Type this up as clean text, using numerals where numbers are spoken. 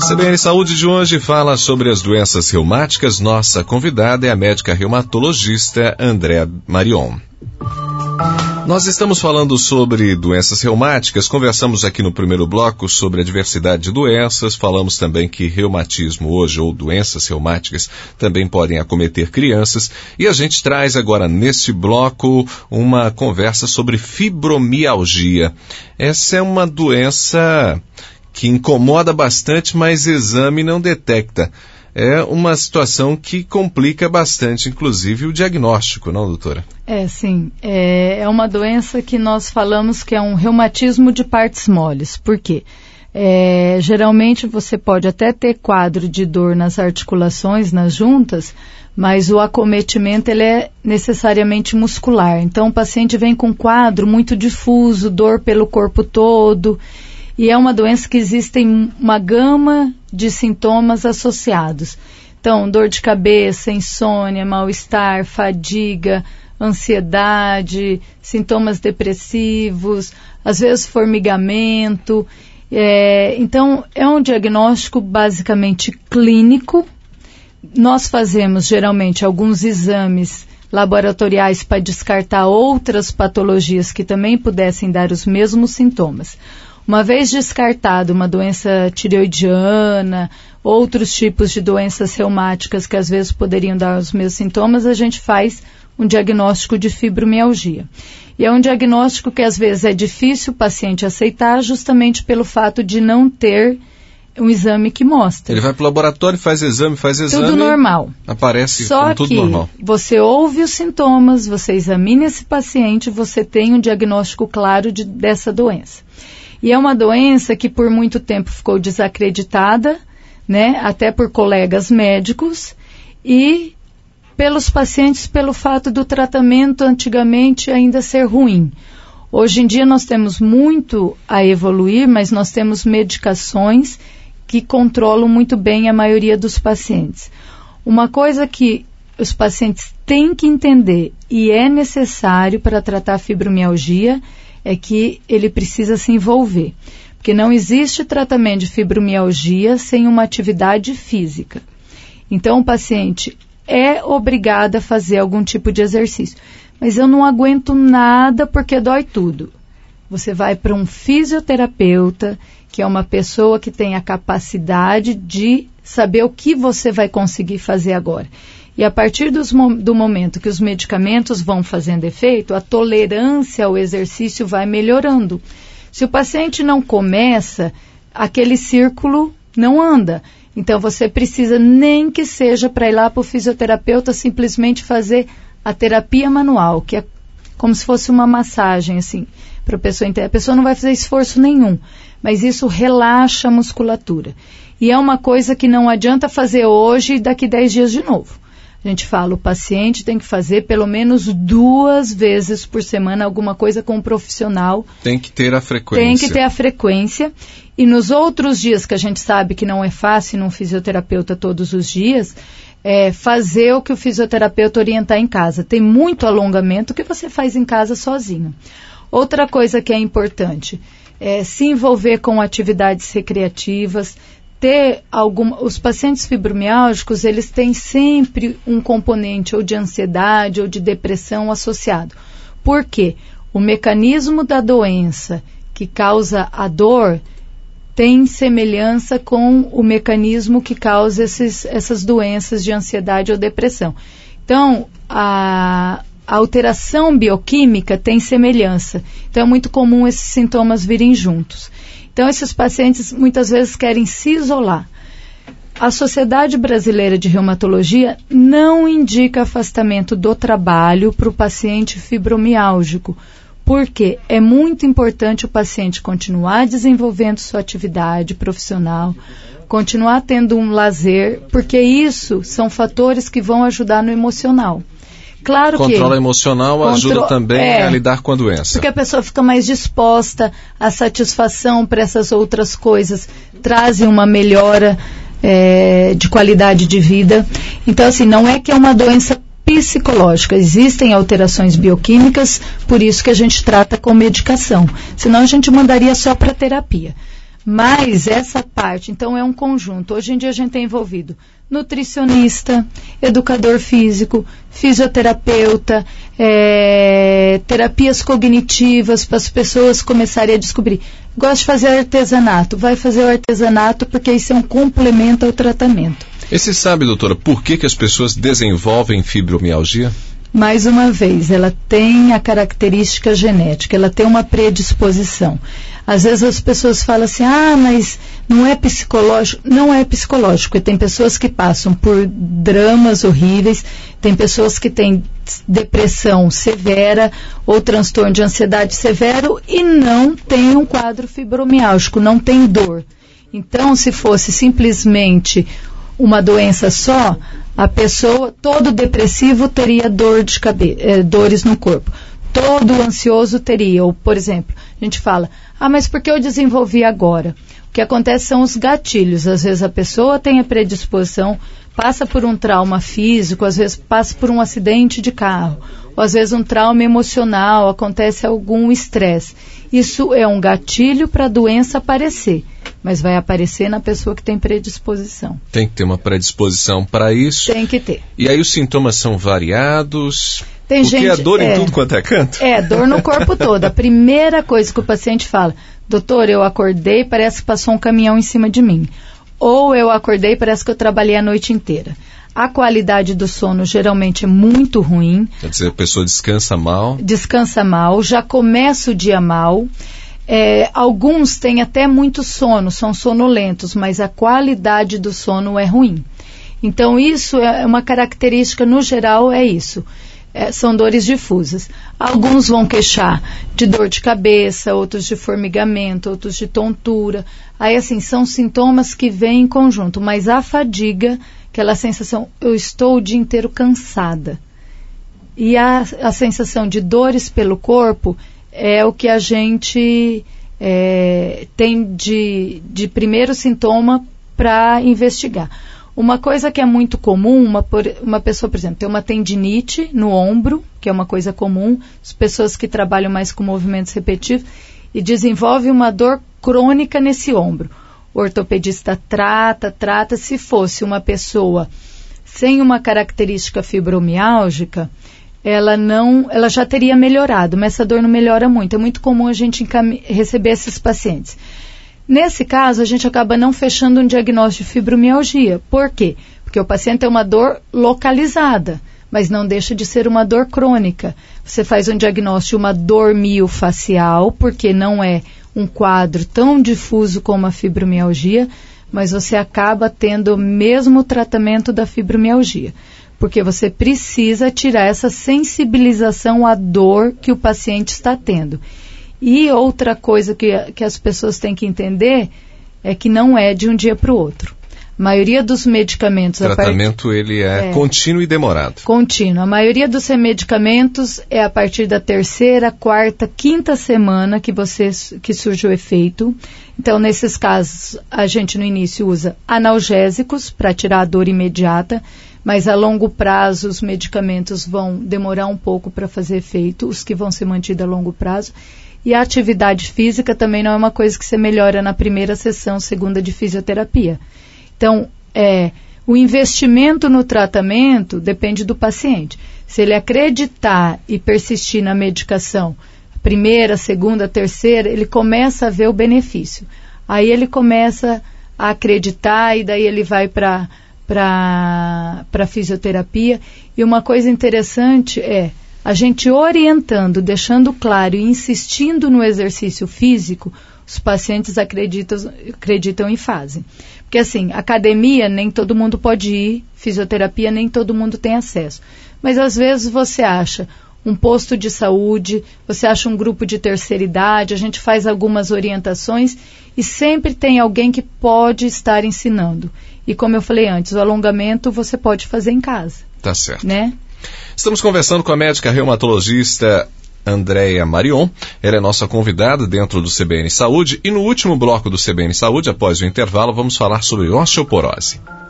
CBN Saúde de hoje fala sobre as doenças reumáticas. Nossa convidada é a médica reumatologista Andréa Marion. Nós estamos falando sobre doenças reumáticas, conversamos aqui no primeiro bloco sobre a diversidade de doenças, falamos também que reumatismo hoje, ou doenças reumáticas, também podem acometer crianças, e a gente traz agora neste bloco uma conversa sobre fibromialgia. Essa é uma doença que incomoda bastante, mas exame não detecta. É uma situação que complica bastante, inclusive, o diagnóstico, não, doutora? Sim. É uma doença que nós falamos que é um reumatismo de partes moles. Por quê? Geralmente você pode até ter quadro de dor nas articulações, nas juntas, mas o acometimento ele é necessariamente muscular. Então o paciente vem com quadro muito difuso, dor pelo corpo todo. E é uma doença que existem uma gama de sintomas associados. Então, dor de cabeça, insônia, mal-estar, fadiga, ansiedade, sintomas depressivos, às vezes formigamento. Então, é um diagnóstico basicamente clínico. Nós fazemos, geralmente, alguns exames laboratoriais para descartar outras patologias que também pudessem dar os mesmos sintomas. Uma vez descartado uma doença tireoidiana, outros tipos de doenças reumáticas que às vezes poderiam dar os mesmos sintomas, a gente faz um diagnóstico de fibromialgia. E é um diagnóstico que às vezes é difícil o paciente aceitar justamente pelo fato de não ter um exame que mostra. Ele vai para o laboratório, faz exame. Tudo normal. Aparece como tudo normal. Só que você ouve os sintomas, você examina esse paciente, você tem um diagnóstico claro dessa doença. E é uma doença que por muito tempo ficou desacreditada, né, até por colegas médicos e pelos pacientes pelo fato do tratamento antigamente ainda ser ruim. Hoje em dia nós temos muito a evoluir, mas nós temos medicações que controlam muito bem a maioria dos pacientes. Uma coisa que os pacientes têm que entender e é necessário para tratar a fibromialgia é que ele precisa se envolver. Porque não existe tratamento de fibromialgia sem uma atividade física. Então, o paciente é obrigado a fazer algum tipo de exercício. Mas eu não aguento nada porque dói tudo. Você vai para um fisioterapeuta, que é uma pessoa que tem a capacidade de saber o que você vai conseguir fazer agora. E a partir do momento que os medicamentos vão fazendo efeito, a tolerância ao exercício vai melhorando. Se o paciente não começa, aquele círculo não anda. Então você precisa nem que seja para ir lá para o fisioterapeuta simplesmente fazer a terapia manual, que é como se fosse uma massagem, assim, para a pessoa entender. A pessoa não vai fazer esforço nenhum, mas isso relaxa a musculatura. E é uma coisa que não adianta fazer hoje e daqui 10 dias de novo. A gente fala, o paciente tem que fazer pelo menos 2 vezes por semana alguma coisa com um profissional. Tem que ter a frequência. Tem que ter a frequência. E nos outros dias que a gente sabe que não é fácil num fisioterapeuta todos os dias, fazer o que o fisioterapeuta orientar em casa. Tem muito alongamento que você faz em casa sozinho. Outra coisa que é importante é se envolver com atividades recreativas. Os pacientes fibromialgicos, eles têm sempre um componente ou de ansiedade ou de depressão associado. Por quê? O mecanismo da doença que causa a dor tem semelhança com o mecanismo que causa essas doenças de ansiedade ou depressão. Então, a alteração bioquímica tem semelhança. Então, é muito comum esses sintomas virem juntos. Então, esses pacientes muitas vezes querem se isolar. A Sociedade Brasileira de Reumatologia não indica afastamento do trabalho para o paciente fibromiálgico, porque é muito importante o paciente continuar desenvolvendo sua atividade profissional, continuar tendo um lazer, porque isso são fatores que vão ajudar no emocional. Claro que controle emocional ajuda também a lidar com a doença. Porque a pessoa fica mais disposta, a satisfação para essas outras coisas trazem uma melhora de qualidade de vida. Então, assim, não é que é uma doença psicológica, existem alterações bioquímicas, por isso que a gente trata com medicação. Senão a gente mandaria só para terapia. Mas essa parte, então, é um conjunto. Hoje em dia a gente tem envolvido nutricionista, educador físico, fisioterapeuta, terapias cognitivas para as pessoas começarem a descobrir. Gosto de fazer artesanato. Vai fazer o artesanato porque isso é um complemento ao tratamento. E você sabe, doutora, por que as pessoas desenvolvem fibromialgia? Mais uma vez, ela tem a característica genética, ela tem uma predisposição. Às vezes as pessoas falam assim, mas não é psicológico. Não é psicológico, porque tem pessoas que passam por dramas horríveis, tem pessoas que têm depressão severa ou transtorno de ansiedade severo e não tem um quadro fibromialgico, não tem dor. Então, se fosse simplesmente uma doença só, a pessoa, todo depressivo teria dores no corpo. Todo ansioso teria. Ou, por exemplo, a gente fala, mas por que eu desenvolvi agora? O que acontece são os gatilhos. Às vezes a pessoa tem a predisposição, passa por um trauma físico, às vezes passa por um acidente de carro, ou às vezes um trauma emocional, acontece algum estresse. Isso é um gatilho para a doença aparecer, mas vai aparecer na pessoa que tem predisposição. Tem que ter uma predisposição para isso? Tem que ter. E aí os sintomas são variados? Porque é dor em tudo quanto é canto? Dor no corpo todo. A primeira coisa que o paciente fala, doutor, eu acordei, parece que passou um caminhão em cima de mim. Ou eu acordei, parece que eu trabalhei a noite inteira. A qualidade do sono geralmente é muito ruim. Quer dizer, a pessoa descansa mal? Descansa mal, já começa o dia mal. Alguns têm até muito sono, são sonolentos, mas a qualidade do sono é ruim. Então, isso é uma característica, no geral, é isso. São dores difusas. Alguns vão queixar de dor de cabeça, outros de formigamento, outros de tontura. Aí, assim, são sintomas que vêm em conjunto, mas a fadiga, aquela sensação, eu estou o dia inteiro cansada. E a sensação de dores pelo corpo é o que a gente tem de primeiro sintoma para investigar. Uma coisa que é muito comum, uma pessoa, por exemplo, tem uma tendinite no ombro, que é uma coisa comum, as pessoas que trabalham mais com movimentos repetitivos, e desenvolve uma dor crônica nesse ombro. O ortopedista trata. Se fosse uma pessoa sem uma característica fibromiálgica, ela já teria melhorado, mas essa dor não melhora muito. É muito comum a gente receber esses pacientes. Nesse caso, a gente acaba não fechando um diagnóstico de fibromialgia. Por quê? Porque o paciente tem uma dor localizada, mas não deixa de ser uma dor crônica. Você faz um diagnóstico de uma dor miofacial, porque não é um quadro tão difuso como a fibromialgia, mas você acaba tendo o mesmo tratamento da fibromialgia, porque você precisa tirar essa sensibilização à dor que o paciente está tendo. E outra coisa que as pessoas têm que entender é que não é de um dia para o outro. A maioria dos medicamentos... O tratamento ele é contínuo e demorado. Contínuo. A maioria dos medicamentos é a partir da 3ª, 4ª, 5ª semana que surge o efeito. Então, nesses casos, a gente no início usa analgésicos para tirar a dor imediata, mas a longo prazo os medicamentos vão demorar um pouco para fazer efeito, os que vão ser mantidos a longo prazo. E a atividade física também não é uma coisa que você melhora na primeira sessão, segunda de fisioterapia. Então, o investimento no tratamento depende do paciente. Se ele acreditar e persistir na medicação, primeira, segunda, terceira, ele começa a ver o benefício. Aí ele começa a acreditar e daí ele vai para a fisioterapia. E uma coisa interessante a gente orientando, deixando claro e insistindo no exercício físico, os pacientes acreditam e fazem. Porque assim, academia nem todo mundo pode ir, fisioterapia nem todo mundo tem acesso. Mas às vezes você acha um posto de saúde, você acha um grupo de terceira idade, a gente faz algumas orientações e sempre tem alguém que pode estar ensinando. E como eu falei antes, o alongamento você pode fazer em casa. Tá certo. Né? Estamos conversando com a médica reumatologista Andréa Marion. Ela é nossa convidada dentro do CBN Saúde. E no último bloco do CBN Saúde, após o intervalo, vamos falar sobre osteoporose.